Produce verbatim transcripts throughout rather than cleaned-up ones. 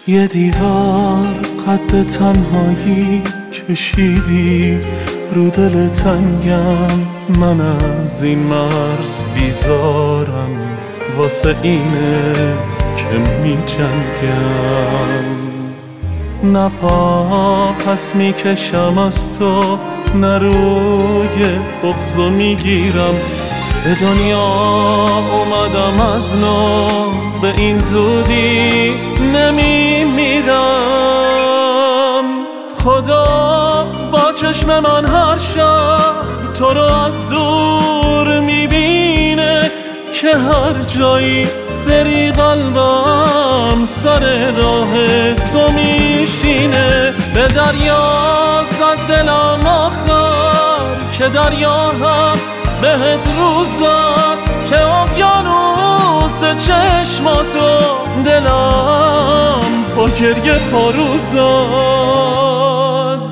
یه دیوار قد تنهایی کشیدی رو دل تنگم، من از این مرز بیزارم، واسه اینه که می جنگم. نه پا پس می کشم از تو، نه روی بغضو می گیرم. به دنیا اومدم از نو، به این زودی نمی میرم. خدا با چشم من هر شب تو رو از دور میبینه، که هر جایی بری قلبم سر راه تو میشینه. به دریا زد دلم آخر که دریا هم بهت روزاد، که اقیانوس چشماتو دلم با گریه پاروزاد.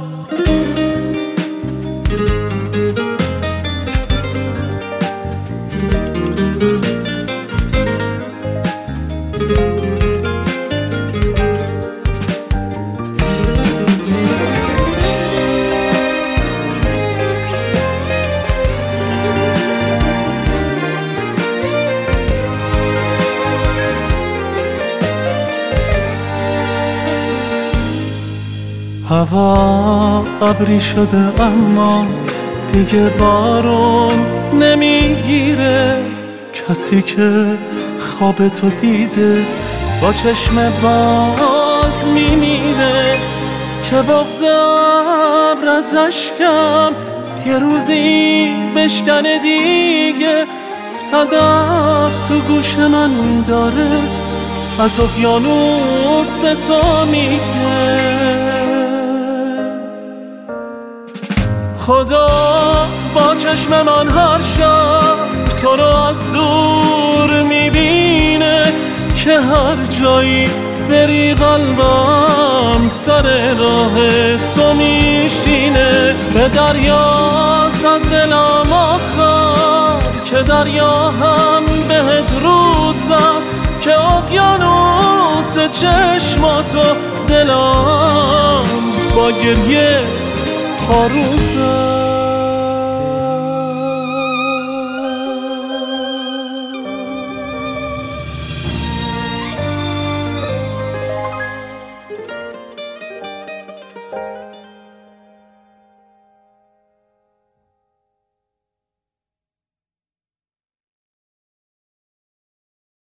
هوا ابری شده اما دیگه بارون نمیگیره، کسی که خواب تو دیده با چشم باز میمیره. که بغض ابر از اشکم یه روزی بشکنه دیگه، صدف تو گوش من داره از اقیانوس تو میگه. خدا با چشم من هر شب تو رو از دور میبینه، که هر جایی بری قلبم سر راه تو میشینه. به دریا زد دلم آخر که دریا هم بهت روز زد، که اقیانوس چشماتو دلم با گریه پاروزه.